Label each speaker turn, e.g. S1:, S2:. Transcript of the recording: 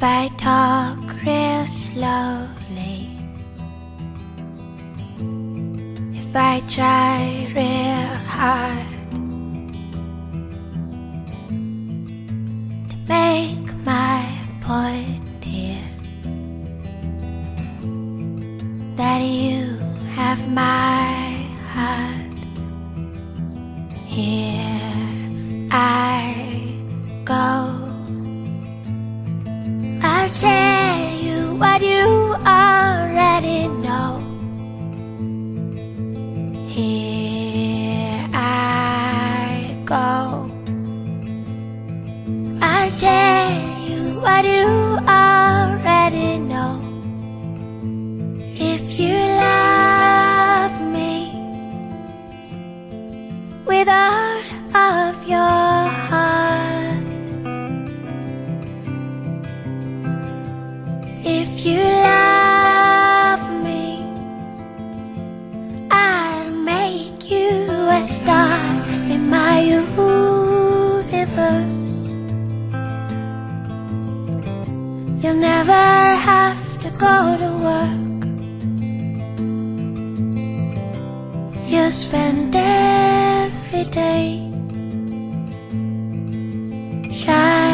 S1: I talk real slowly, if I try real hard to make my point here, that you have my heart, here I go. I'll tell you what you already know. Here I go. I'll tell you what you already know. If you love me with all of your heart, if you love me, I'll make you a star in my universe. You'll never have to go to work. You'll spend every day shining